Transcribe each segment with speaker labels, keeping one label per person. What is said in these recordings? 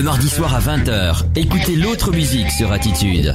Speaker 1: mardi soir à 20h, écoutez l'autre musique sur Attitude.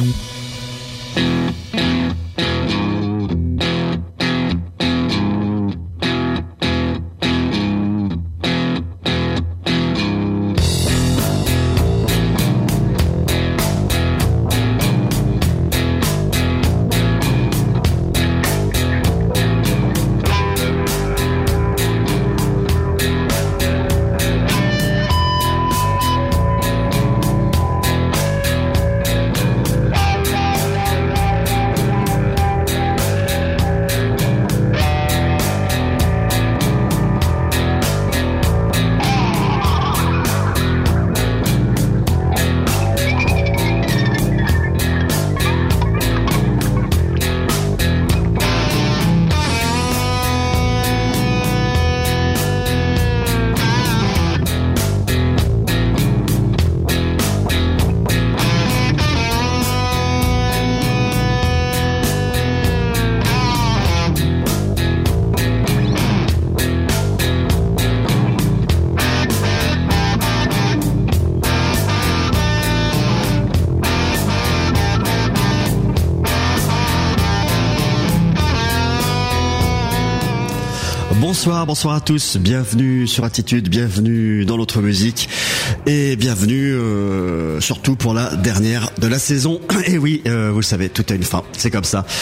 Speaker 2: Bonsoir à tous, bienvenue sur Attitude, bienvenue dans l'autre musique et bienvenue surtout pour la dernière de la saison. Et oui, vous le savez, tout a une fin, c'est comme ça.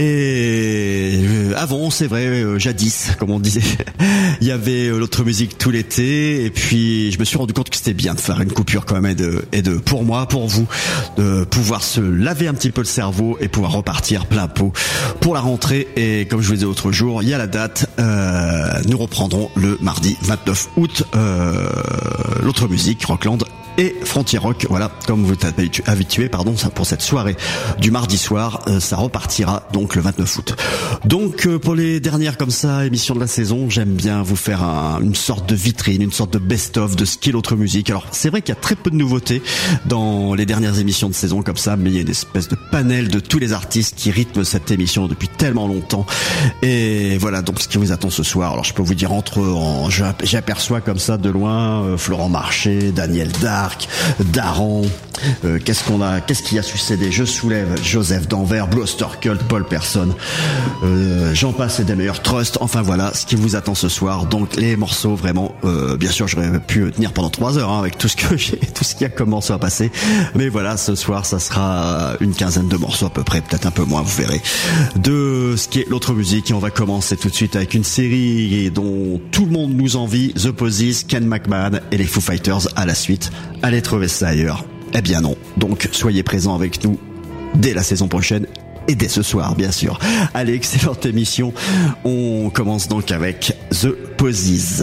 Speaker 2: Et avant, c'est vrai, jadis, comme on disait, il y avait l'autre musique tout l'été et puis je me suis rendu compte que c'était bien de faire une coupure quand même et de pour moi, pour vous, de pouvoir se laver un petit peu le cerveau et pouvoir repartir plein pot pour la rentrée. Et comme je vous le disais l'autre jour, il y a la date, nous reprendrons le mardi 29 août l'autre musique, Rockland et Frontier Rock, voilà, comme vous êtes habitué, ça pour cette soirée du mardi soir, ça repartira donc le 29 août. Donc pour les dernières comme ça émissions de la saison, j'aime bien vous faire une sorte de vitrine, une sorte de best-of de ce qu'est l'autre musique. Alors c'est vrai qu'il y a très peu de nouveautés dans les dernières émissions de saison comme ça, mais il y a une espèce de panel de tous les artistes qui rythment cette émission depuis tellement longtemps. Et voilà donc ce qui vous attend ce soir. Alors je peux vous dire j'aperçois comme ça de loin Florent Marché, Daniel Dark, Daron, qu'est-ce qui a succédé? Je soulève Joseph Danvers, Blue Oyster Cult, Paul Person, j'en passe et des meilleurs, Trust, enfin voilà ce qui vous attend ce soir. Donc les morceaux vraiment, bien sûr j'aurais pu tenir pendant 3 heures avec tout ce qu'il y a comme morceaux à passer, mais voilà ce soir ça sera une quinzaine de morceaux à peu près, peut-être un peu moins, vous verrez, de ce qui est l'autre musique. Et on va commencer tout de suite avec une série dont tout le monde nous envie, The Posies, Ken McMahon et les Foo Fighters à la suite. Allez trouver ça ailleurs? Eh bien non. Donc soyez présents avec nous dès la saison prochaine et dès ce soir bien sûr. Allez, excellente émission. On commence donc avec The Posies.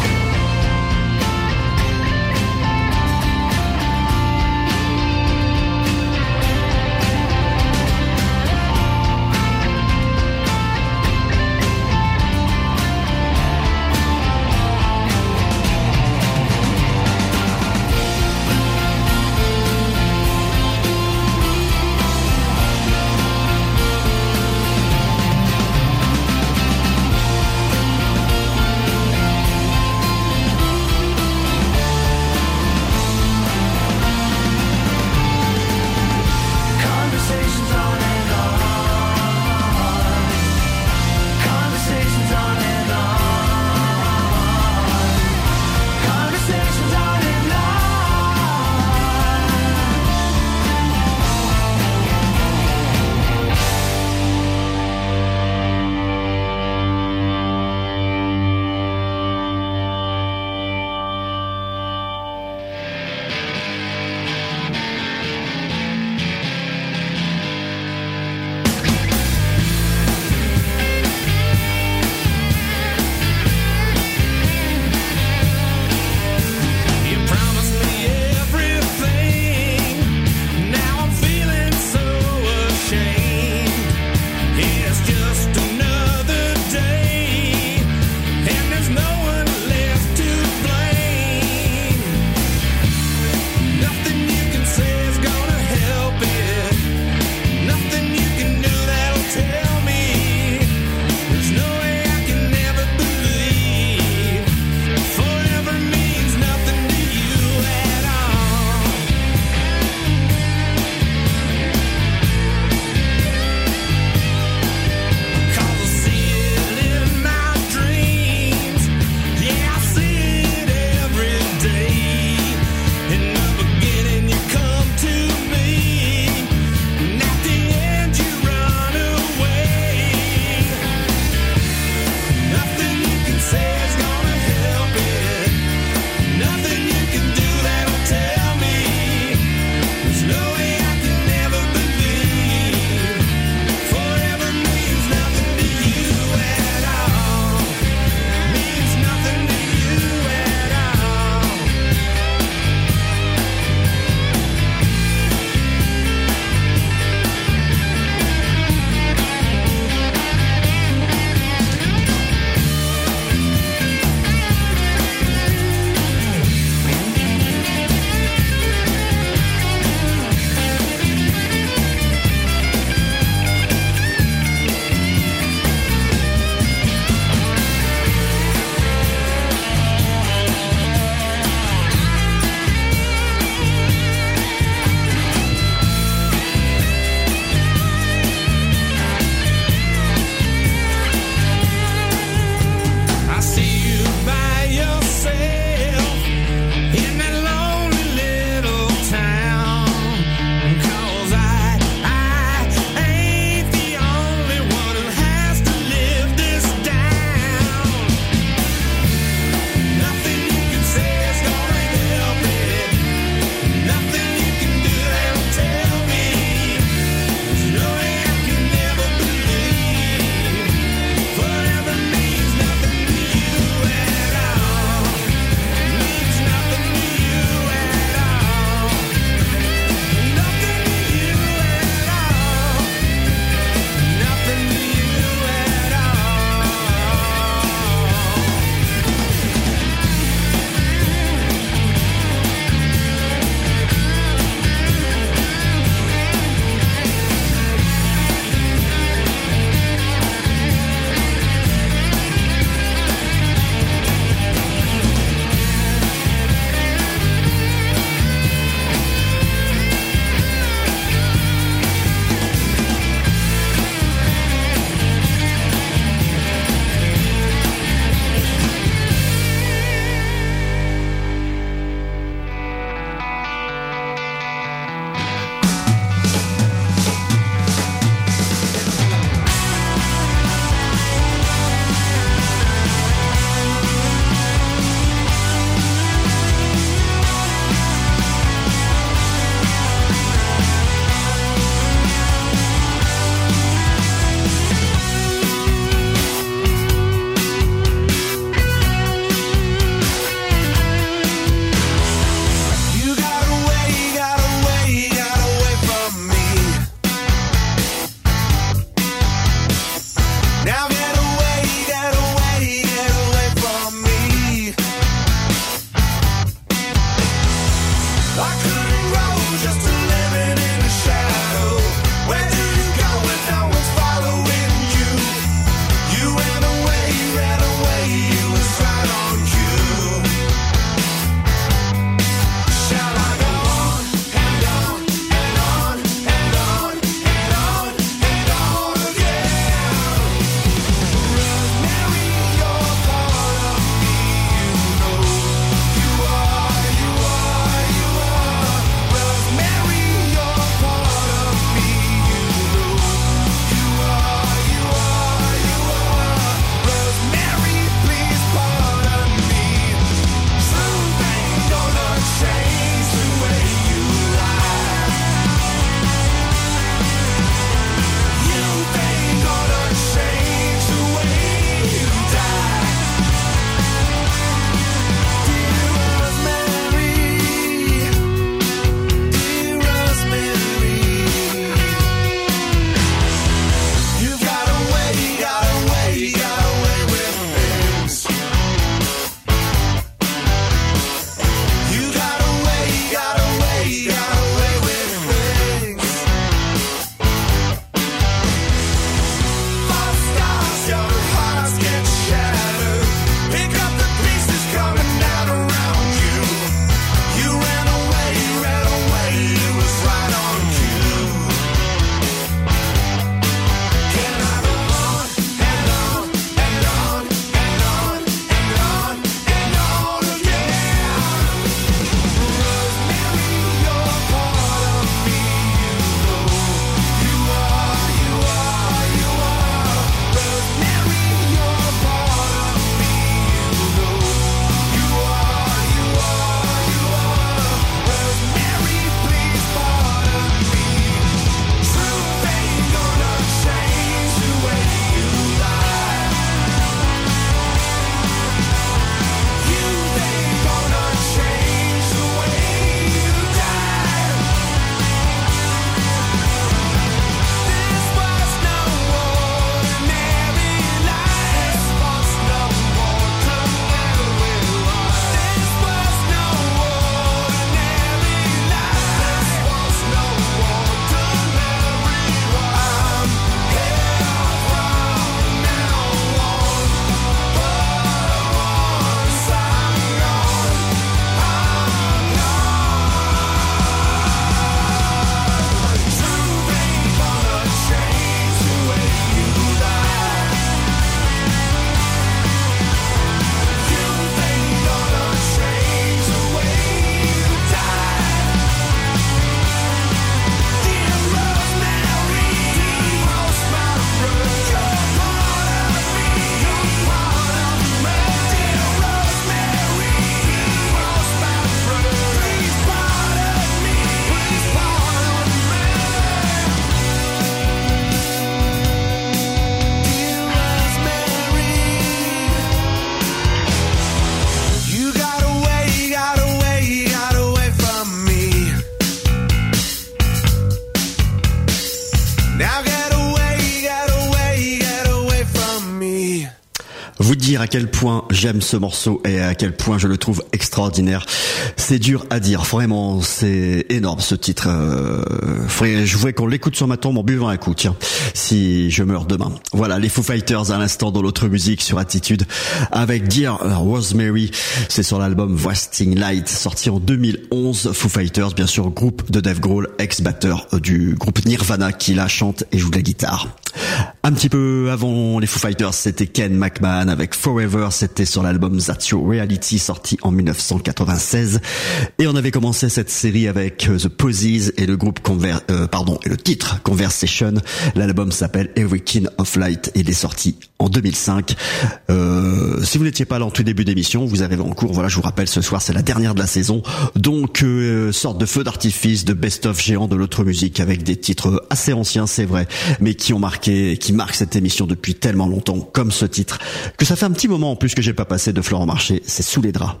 Speaker 2: dire à quel point j'aime ce morceau et à quel point je le trouve extraordinaire. C'est dur à dire, vraiment, c'est énorme ce titre. Je voudrais qu'on l'écoute sur ma tombe en buvant un coup, tiens, si je meurs demain. Voilà, les Foo Fighters à l'instant dans l'autre musique sur Attitude avec Dear Rosemary. C'est sur l'album Wasting Light, sorti en 2011. Foo Fighters, bien sûr, groupe de Dave Grohl, ex-batteur du groupe Nirvana, qui la chante et joue de la guitare. Un petit peu avant les Foo Fighters, c'était Ken McMahon avec Forever, c'était sur l'album That's Your Reality, sorti en 1996. Et on avait commencé cette série avec The Posies et le groupe et le titre Conversation. L'album s'appelle Every Kind of Light et il est sorti en 2005. Si vous n'étiez pas là en tout début d'émission, vous avez en cours, voilà, je vous rappelle, ce soir c'est la dernière de la saison. Donc, sorte de feu d'artifice, de best-of géant de l'autre musique avec des titres assez anciens, c'est vrai, mais qui marquent cette émission depuis tellement longtemps, comme ce titre, que ça fait un petit moment en plus que j'ai pas passé de Florent Marché, c'est Sous les draps.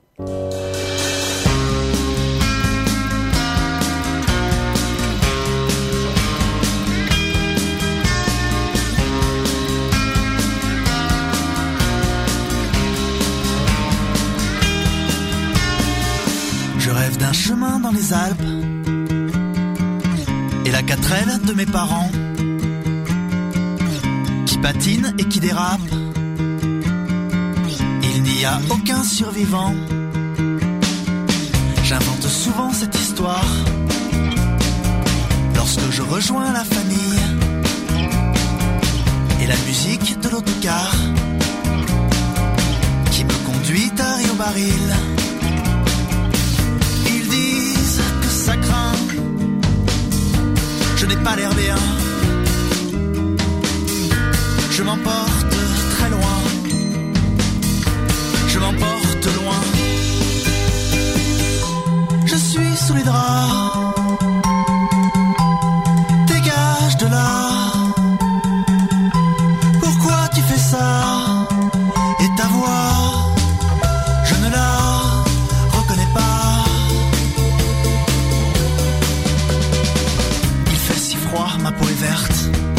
Speaker 3: Je rêve d'un chemin dans les Alpes et la 4L de mes parents qui patine et qui dérape. Il n'y a aucun survivant. J'invente souvent cette histoire lorsque je rejoins la famille et la musique de l'autocar qui me conduit à Rio Baril. Ils disent que ça craint, je n'ai pas l'air bien. Je m'emporte très loin, je m'emporte loin. Je suis sous les draps, dégage de là. Pourquoi tu fais ça? Et ta voix, je ne la reconnais pas. Il fait si froid, ma peau est verte.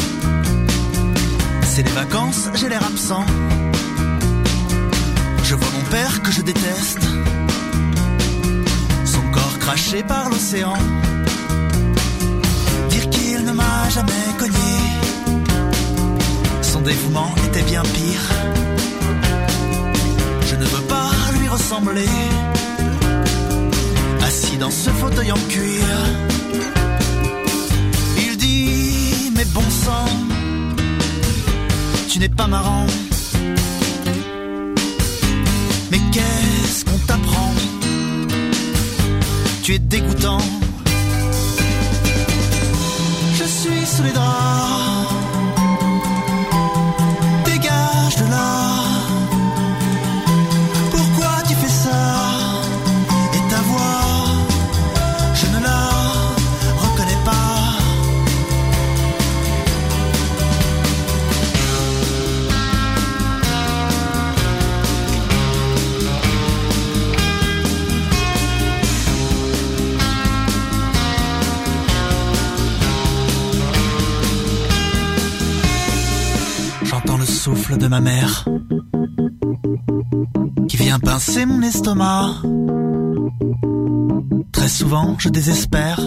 Speaker 3: C'est les vacances, j'ai l'air absent. Je vois mon père que je déteste, son corps craché par l'océan. Dire qu'il ne m'a jamais cogné, son dévouement était bien pire. Je ne veux pas lui ressembler, assis dans ce fauteuil en cuir. Il dit, mais bon sang, tu n'es pas marrant. Mais qu'est-ce qu'on t'apprend? Tu es dégoûtant. Je suis sous les draps, dégage de là. Pourquoi tu fais ça? Et ta voix, je ne la reconnais pas. J'entends le souffle de ma mère qui vient pincer mon estomac. Très souvent je désespère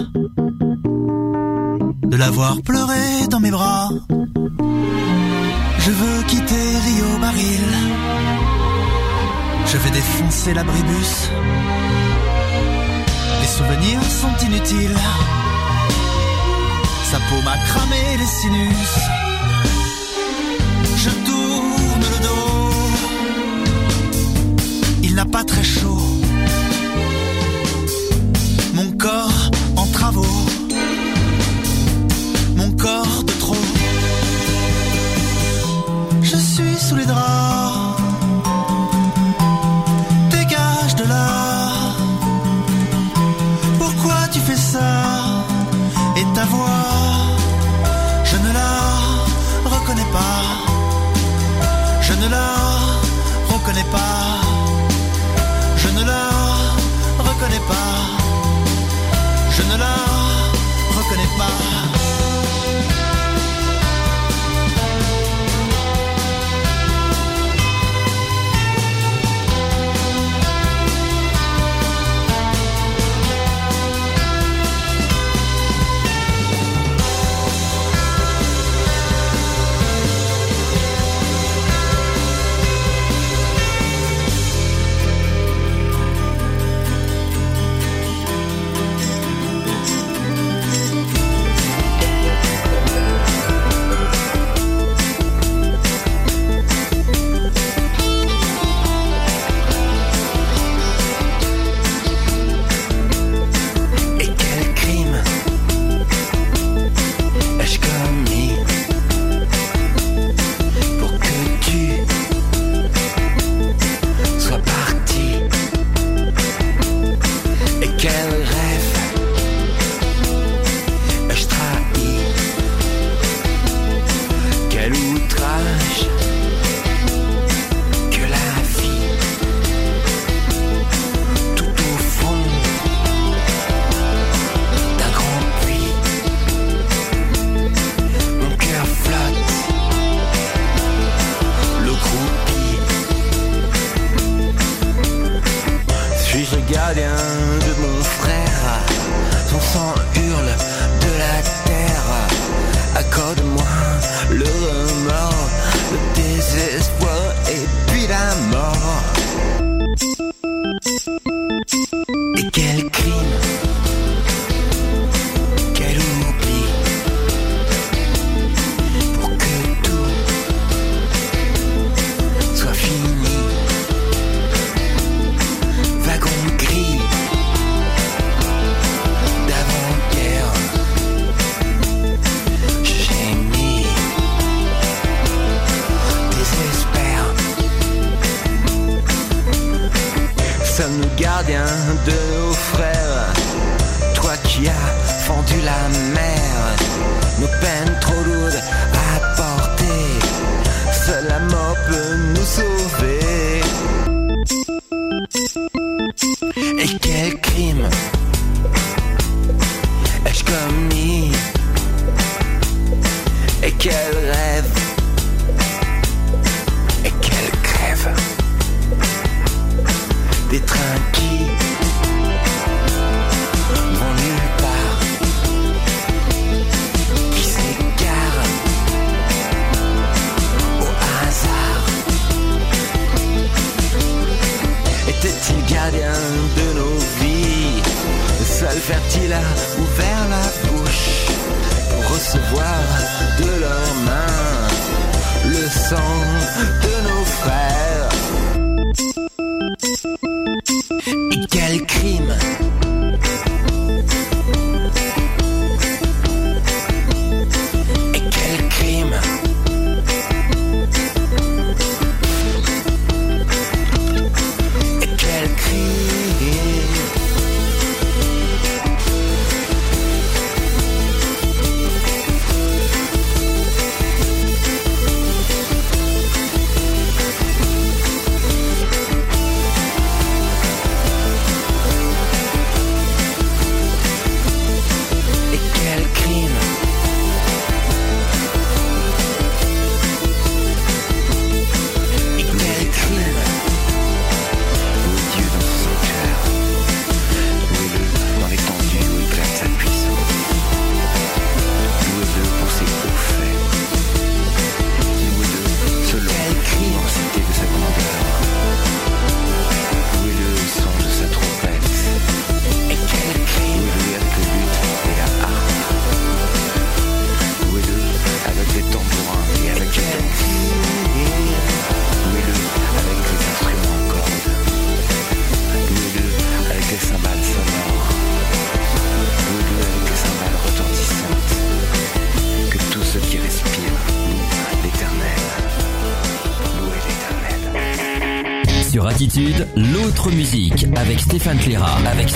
Speaker 3: de la voir pleurer dans mes bras. Je veux quitter Rio Baril, je vais défoncer l'abribus. Les souvenirs sont inutiles, sa peau m'a cramé les sinus. Je tourne le dos, il n'a pas très chaud. Mon corps en travaux, mon corps de trop. Je suis sous les draps, dégage de là. Pourquoi tu fais ça? Et ta voix, je ne la reconnais pas. sang hurle de la terre. Accorde-moi le remords, le désespoir et puis la mort. Et quel crime, quel oubli, pour que tout soit fini. Wagon gris d'avant-guerre, je gémis, désespère. Sommes-nous gardiens de nos frères? Toi qui as fendu la mer, nos peines trop lourdes à porter, seule la mort peut nous sauver. Et quel crime ai-je commis? Et quel rêve? Et quelle crève? Des trains qui vont nulle part, qui s'égarent au hasard. Était-il gardien de nos vies? Seul fertile a ouvert la bouche pour recevoir de leurs mains le sang de nos frères. Et quel crime! Et quel crime! Et quel crime!
Speaker 1: Sur Attitude, l'autre musique avec Stéphane Clérat.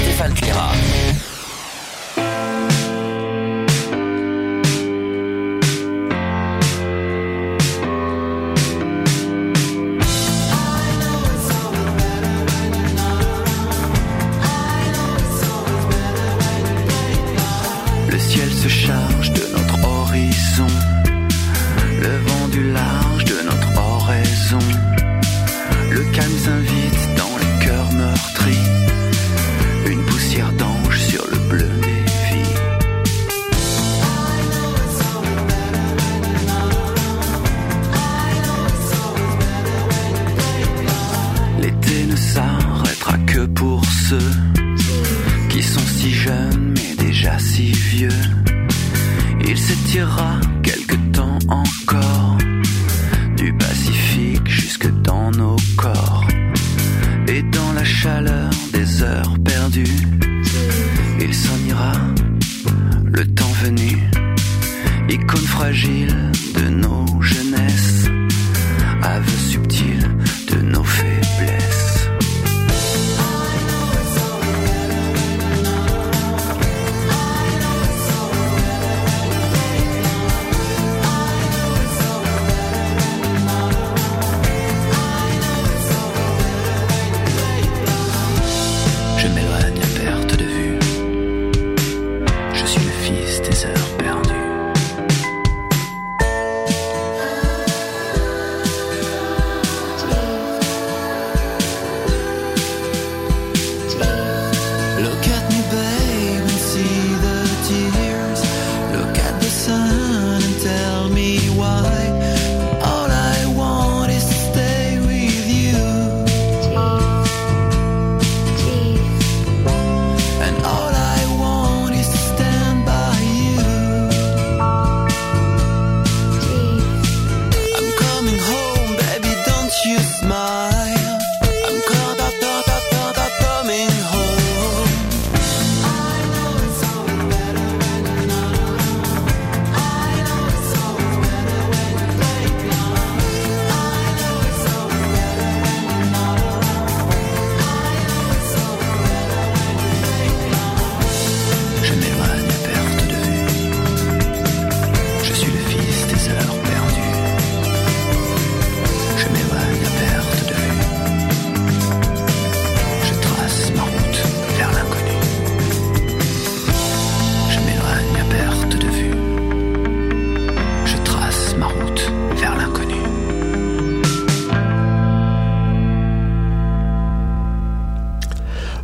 Speaker 3: Le ciel se charge de notre horizon, le vent du large de notre oraison. Le calme s'invite dans les cœurs meurtris, une poussière d'ange sur le bleu des vies. L'été ne s'arrêtera que pour ceux qui sont si jeunes mais déjà si vieux. Il s'étirera quelque temps encore, du Pacifique jusque dans nos corps. Et dans la chaleur des heures perdues, il s'en ira, le temps venu, icône fragile de nos jeunesses, aveu subtil de nos faiblesses. Je m'éloigne à perte de vue, je suis le fils des heures perdues.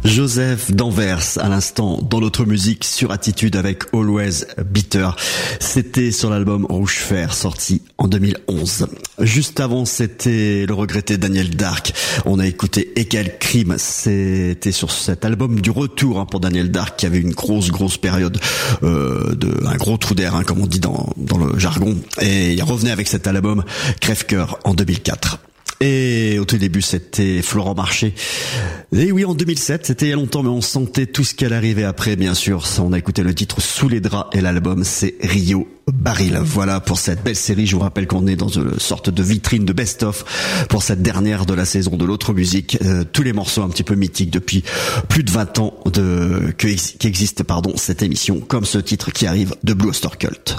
Speaker 2: Joseph d'Anvers, à l'instant, dans notre musique sur Attitude avec Always Bitter. C'était sur l'album Rouge Fer, sorti en 2011. Juste avant, c'était le regretté Daniel Dark. On a écouté Et quel crime. C'était sur cet album du retour pour Daniel Dark, qui avait une grosse période un gros trou d'air, comme on dit dans le jargon. Et il revenait avec cet album Crève-cœur en 2004. Et au tout début, c'était Florent Marché. Et oui, en 2007, c'était il y a longtemps, mais on sentait tout ce qu'elle arrivait après, bien sûr. Ça, on a écouté le titre Sous les draps et l'album, c'est Rio Baril. Voilà pour cette belle série. Je vous rappelle qu'on est dans une sorte de vitrine de best-of pour cette dernière de la saison de l'autre musique. Tous les morceaux un petit peu mythiques depuis plus de 20 ans qui existe, cette émission, comme ce titre qui arrive de Blue Oyster Cult.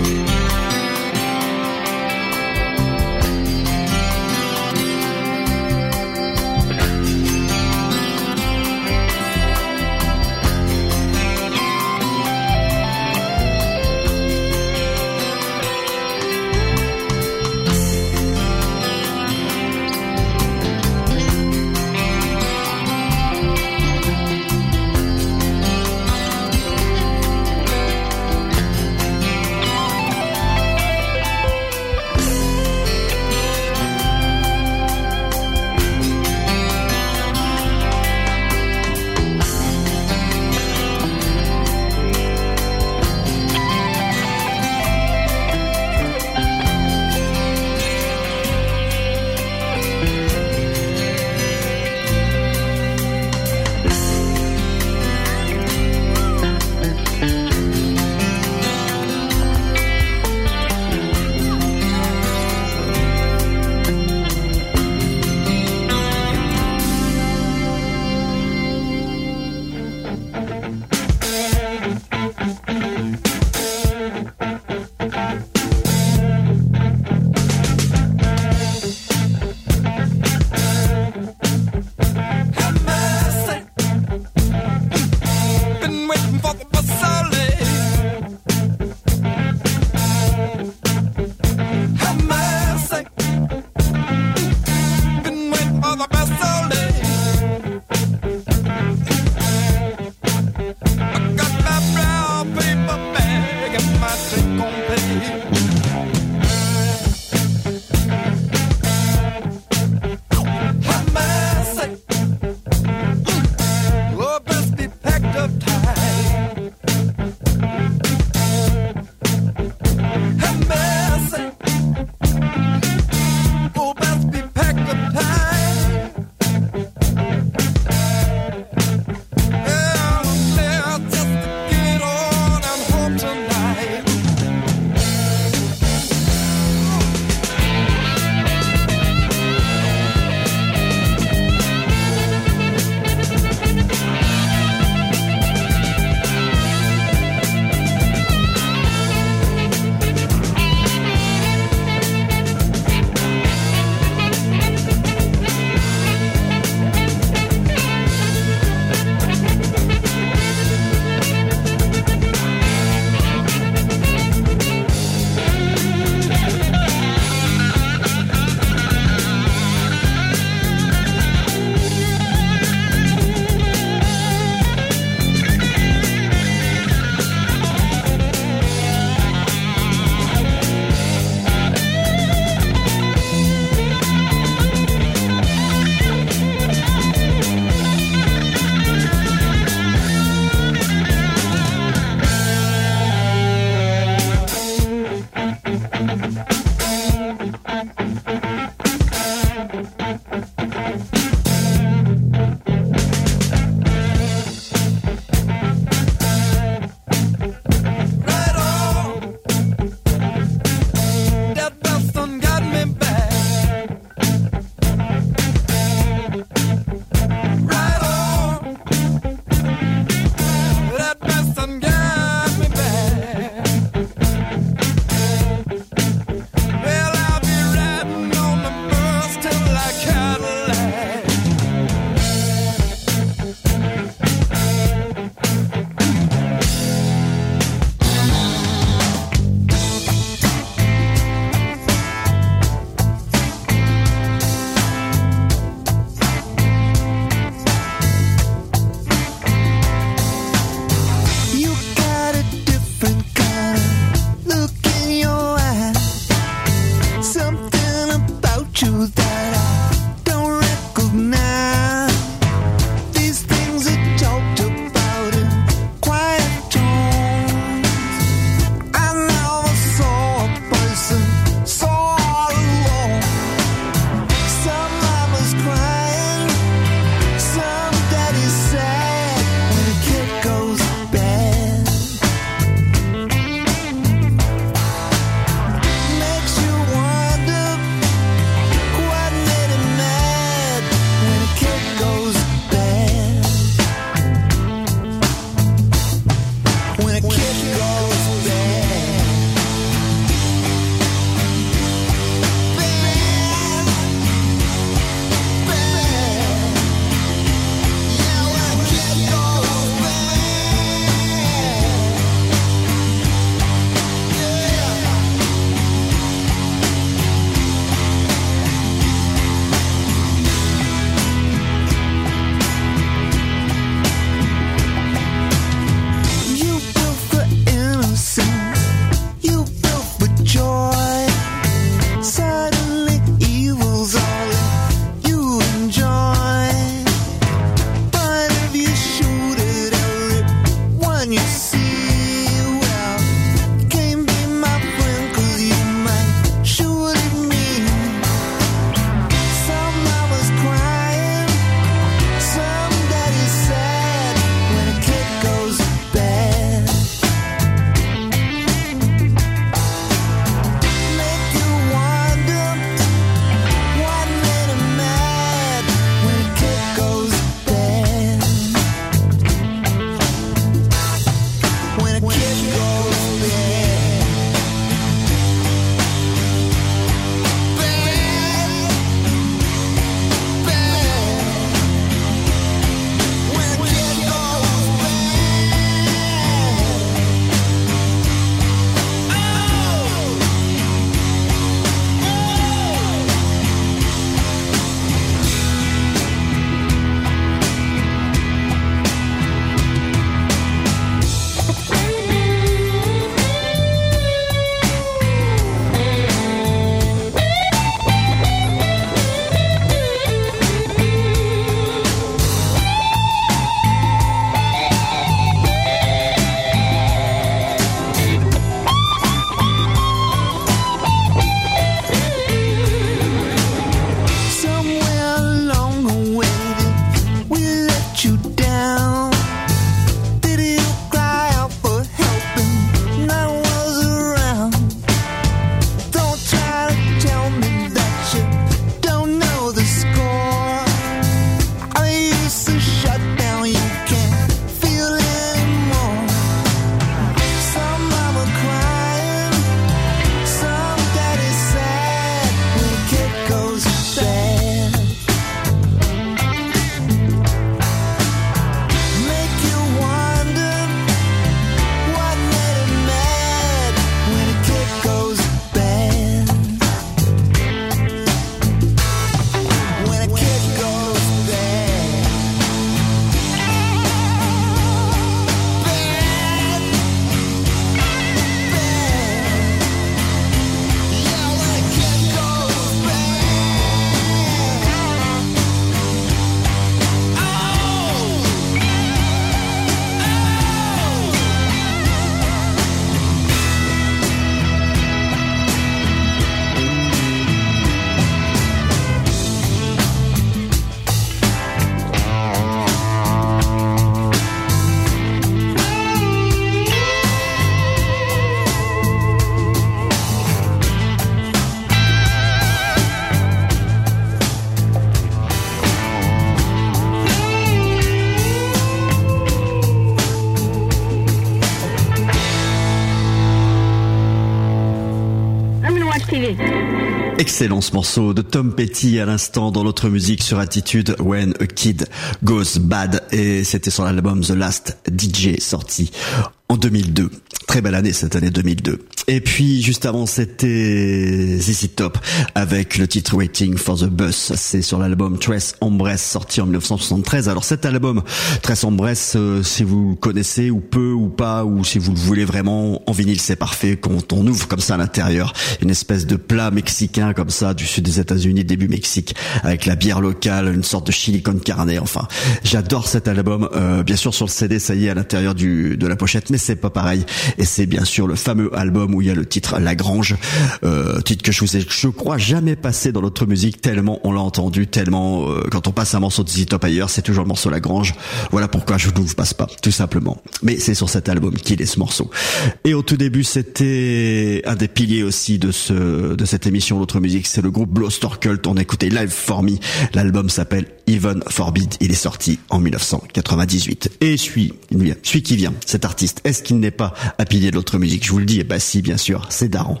Speaker 4: stylé.
Speaker 2: Excellent ce morceau de Tom Petty à l'instant dans notre musique sur Attitude, When a Kid Goes Bad, et c'était sur l'album The Last DJ sorti en 2002. Très belle année cette année 2002. Et puis juste avant c'était ZZ Top avec le titre Waiting for the Bus. C'est sur l'album Tres Hombres sorti en 1973. Alors cet album Tres Hombres, si vous le connaissez ou peu ou pas, ou si vous le voulez vraiment en vinyle, c'est parfait. Quand on ouvre comme ça à l'intérieur une espèce de plat mexicain comme ça du sud des États-Unis, début Mexique, avec la bière locale, une sorte de chili con carne. Enfin, j'adore cet album. Bien sûr sur le CD ça y est à l'intérieur de la pochette, mais c'est pas pareil. Et c'est bien sûr le fameux album où il y a le titre La Grange, titre que je crois jamais passé dans notre musique tellement on l'a entendu, tellement quand on passe un morceau de ZZ Top ailleurs, c'est toujours le morceau La Grange. Voilà pourquoi je ne vous passe pas, tout simplement. Mais c'est sur cet album qu'il est ce morceau. Et au tout début, c'était un des piliers aussi de cette émission L'autre musique, c'est le groupe Bloster Cult. On a écouté Live for Me. L'album s'appelle Even Forbid. Il est sorti en 1998. Et celui qui vient, cet artiste, est-ce qu'il n'est pas à pilier de l'autre musique? Je vous le dis, bah si, bien sûr, c'est Daran.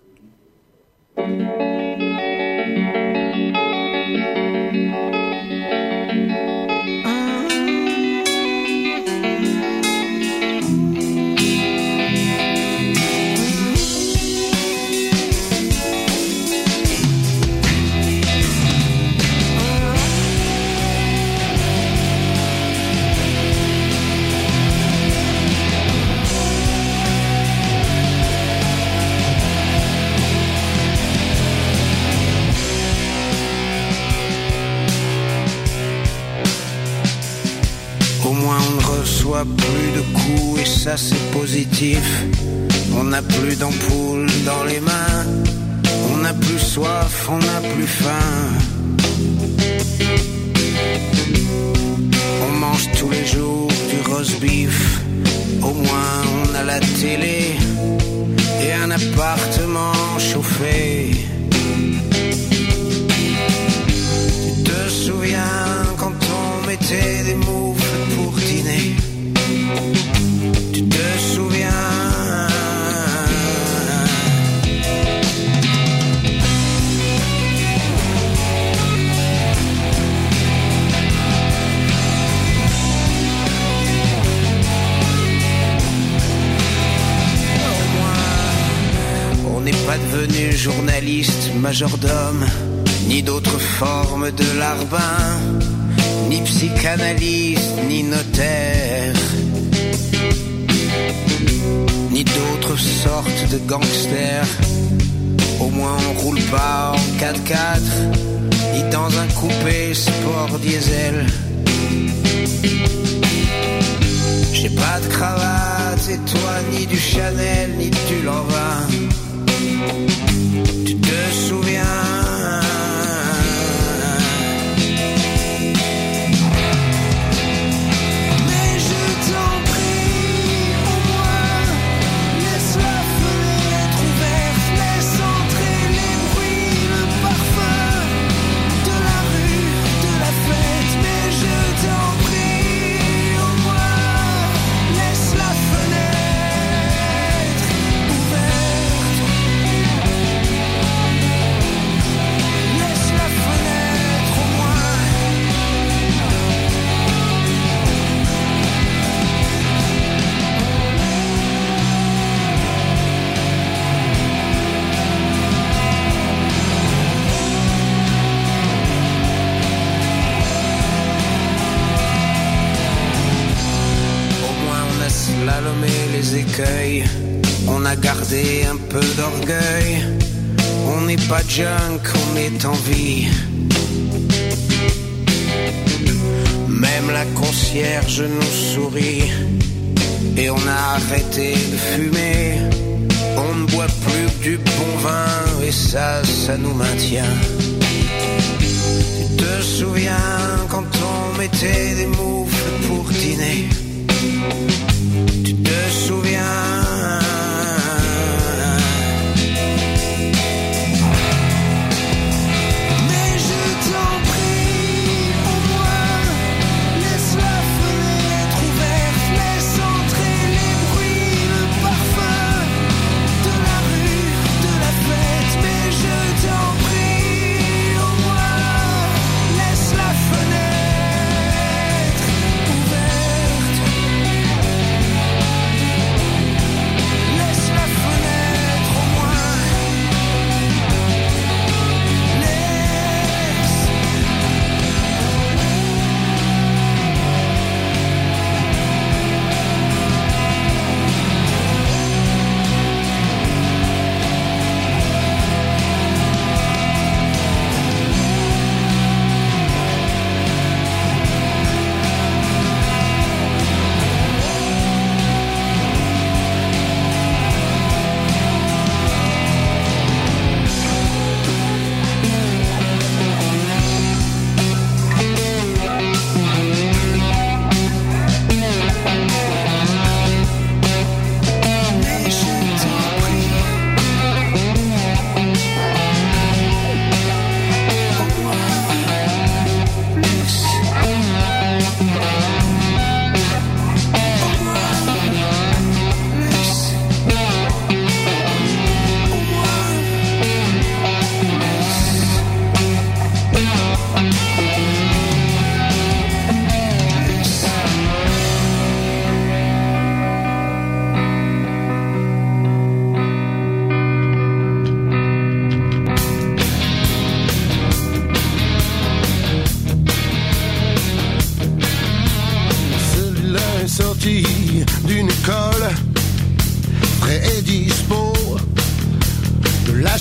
Speaker 5: Plus de coups et ça c'est positif. On n'a plus d'ampoules dans les mains. On n'a plus soif, on n'a plus faim. On mange tous les jours du roast beef. Au moins on a la télé et un appartement chauffé. Tu te souviens quand on mettait des moufles pour dîner? Tu te souviens? Au moins, on n'est pas devenu journaliste, majordome, ni d'autres formes de larbin, ni psychanalyste, ni notaire, ni d'autres sortes de gangsters. Au moins on roule pas en 4x4, ni dans un coupé sport diesel. J'ai pas de cravate et toi ni du Chanel ni du Lanvin. Tu te souviens? On a gardé un peu d'orgueil. On n'est pas junk, on est en vie. Même la concierge nous sourit. Et on a arrêté de fumer. On ne boit plus que du bon vin. Et ça nous maintient. Tu te souviens quand on mettait des moufles pour dîner? Tu te souviens?
Speaker 6: Laisse la fenêtre ouverte, laisse entrer les bruits, le parfum de la rue, de la fête.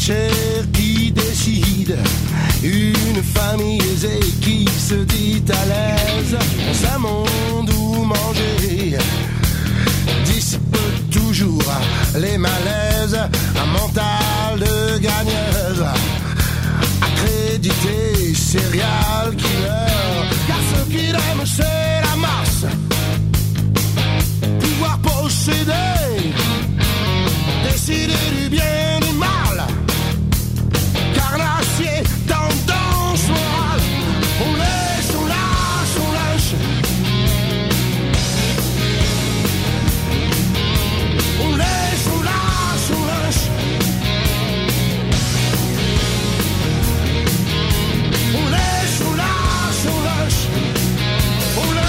Speaker 4: chair qui décide, une famille aisée qui se dit à l'aise dans un monde où manger dissipe toujours les malaises, un mental de gagneuse, accrédité serial killer, car ce qu'il aime c'est la masse, pouvoir posséder, décider du bien du mal, carnassier, tendance morale, on laisse, on lâche, on lâche. On laisse, on lâche, on lâche. On laisse, on lâche, on lâche. On lâche.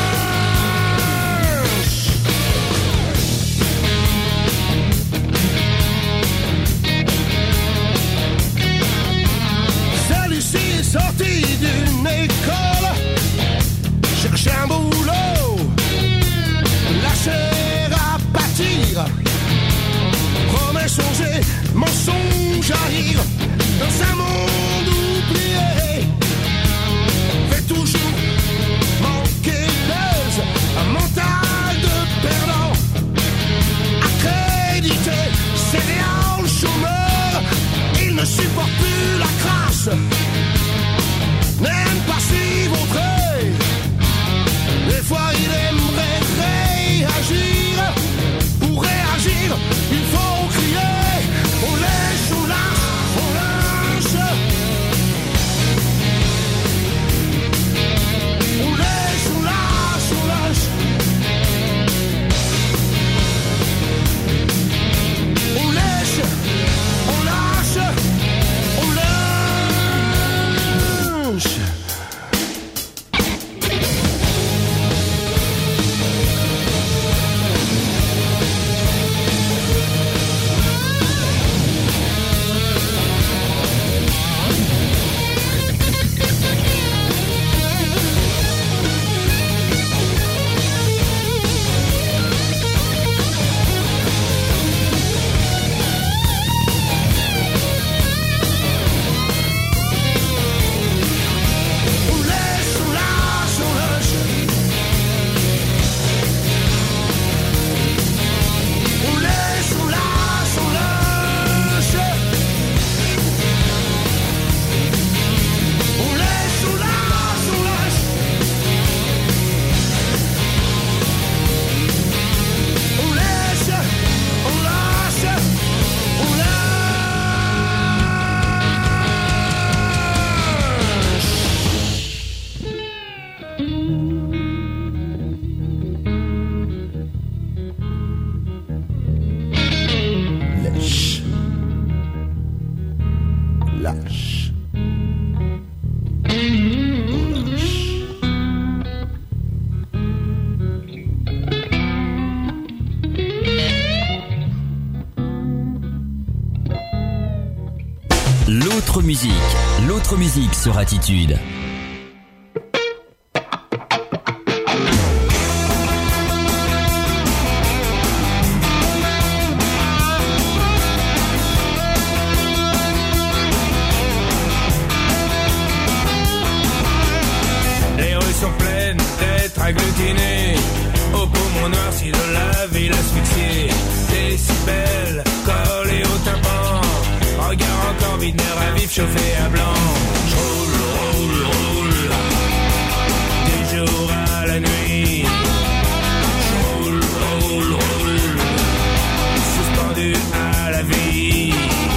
Speaker 4: Celui-ci est sorti d'une école, cherche un boulot, la chair à pâtir, promets songer, mensonge à rire, dans un monde oublié, fait toujours manquer d'aise, un mental de perdant, accrédité, céréal chômeur, il ne supporte plus la crasse, n'aime pas s'y vautrer, des fois il aimerait réagir, pour réagir il faut crier, on laisse, on lâche, on lâche. On laisse, on lâche, on lâche. On laisse, on lâche, on lâche.
Speaker 1: L'autre musique sur Attitude.
Speaker 6: Les rues sont pleines d'êtres agglutinés, aux poumons noircis de la ville asphyxiée, décibels collés au tympan, regard encore vide, nerfs à vif chauffé à blanc. J'roule, roule, roule, du jour à la nuit. J'roule, roule, roule, suspendu à la vie.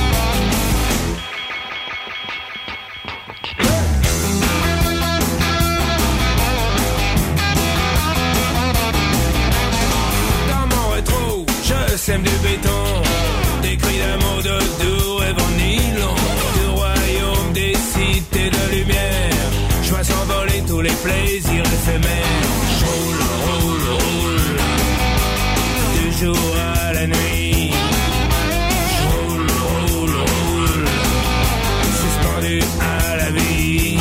Speaker 6: Dans mon rétro, je sème du béton, des cris d'amour de doux rêves en nylon, du royaume des cités de lumière. Je vois s'envoler tous les plaisirs éphémères. Je roule, roule, roule, du jour à la nuit. Je roule, roule, roule, suspendu à la vie.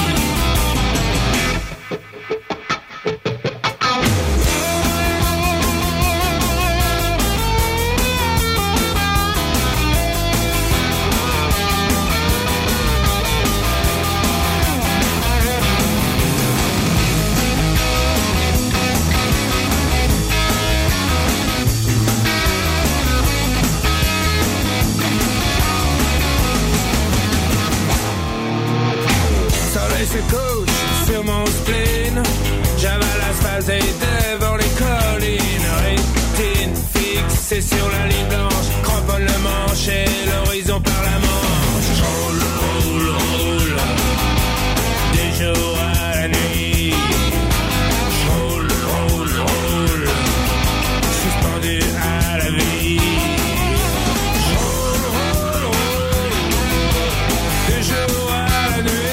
Speaker 6: se couche sur mon spleen. J'avale l'asphalte et devant les collines. Rétine fixée sur la ligne blanche, cramponne le manche et l'horizon par la manche. Roule, roule, roule, des jours à la nuit. Roule, roule, roule, suspendu à la vie. Roule, roule, roule, des jours à la nuit.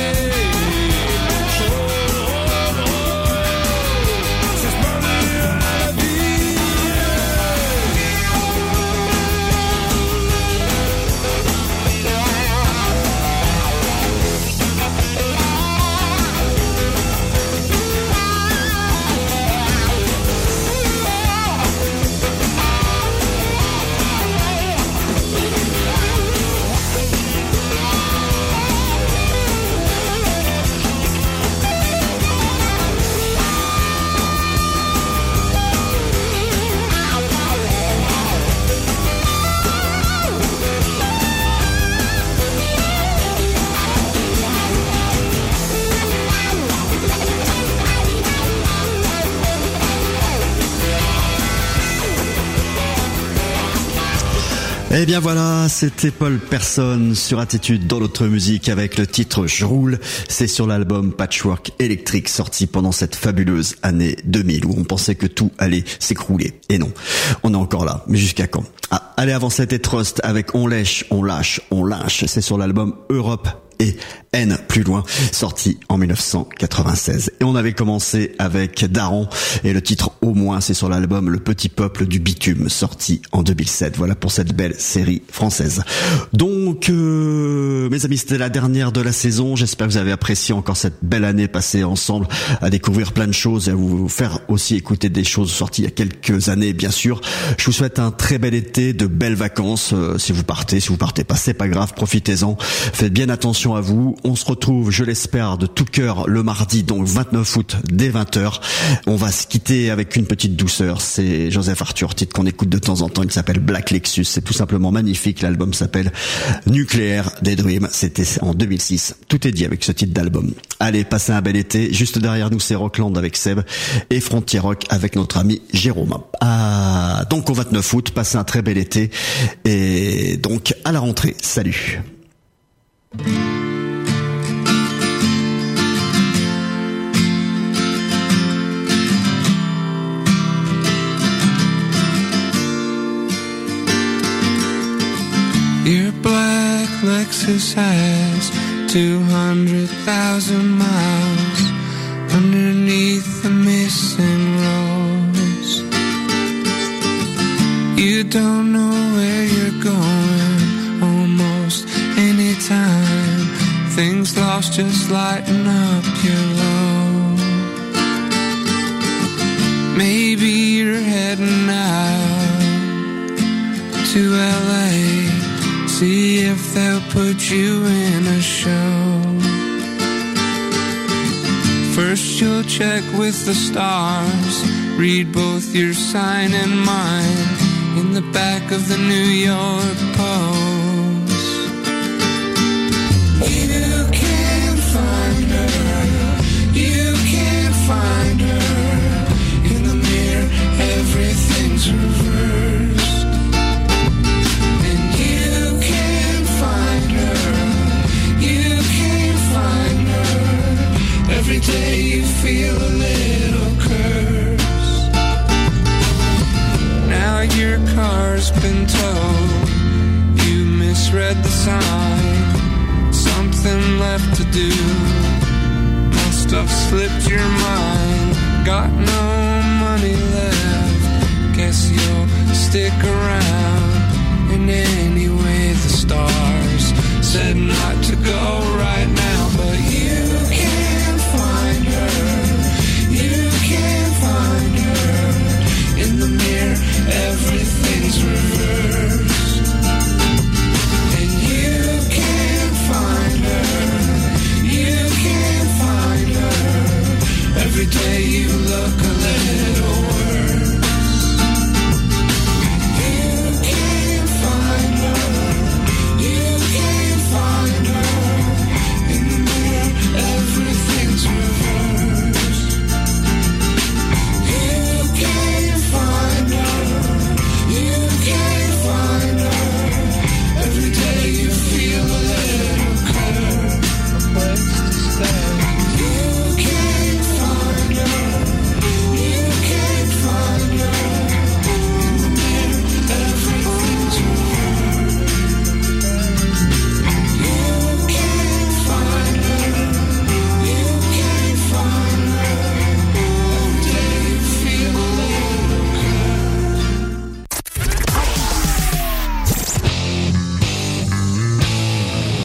Speaker 2: Eh bien voilà, c'était Paul Persson sur Attitude dans notre musique avec le titre Je roule. C'est sur l'album Patchwork Electric sorti pendant cette fabuleuse année 2000 où on pensait que tout allait s'écrouler. Et non, on est encore là. Mais jusqu'à quand? Ah, allez, avant c'était Trust avec On lèche, on lâche, on lâche. C'est sur l'album Europe et N plus loin, sorti en 1996. Et on avait commencé avec Daron et le titre Au moins, c'est sur l'album Le Petit Peuple du Bitume, sorti en 2007. Voilà pour cette belle série française. Donc, mes amis, c'était la dernière de la saison. J'espère que vous avez apprécié encore cette belle année passée ensemble à découvrir plein de choses et à vous faire aussi écouter des choses sorties il y a quelques années, bien sûr. Je vous souhaite un très bel été, de belles vacances. Si vous partez pas, c'est pas grave, profitez-en. Faites bien attention à vous. On se retrouve, je l'espère, de tout cœur le mardi, donc 29 août, dès 20h. On va se quitter avec une petite douceur. C'est Joseph Arthur, titre qu'on écoute de temps en temps. Il s'appelle Black Lexus. C'est tout simplement magnifique. L'album s'appelle Nuclear des Dreams. C'était en 2006. Tout est dit avec ce titre d'album. Allez, passez un bel été. Juste derrière nous, c'est Rockland avec Seb et Frontier Rock avec notre ami Jérôme. Ah, donc au 29 août, passez un très bel été. Et donc, à la rentrée. Salut.
Speaker 7: Your black Lexus has 200,000 miles underneath the missing roads. You don't know where you're going almost anytime. Things lost just lighten up your load. Maybe you're heading out to LA. See if they'll put you in a show. First you'll check with the stars, read both your sign and mine in the back of the New York Post. You can't find her, you can't find her. In the mirror everything's reversed. Every day you feel a little curse. Now your car's been towed. You misread the sign. Something left to do. Must have slipped your mind. Got no money left. Guess you'll stick around. And anyway the stars said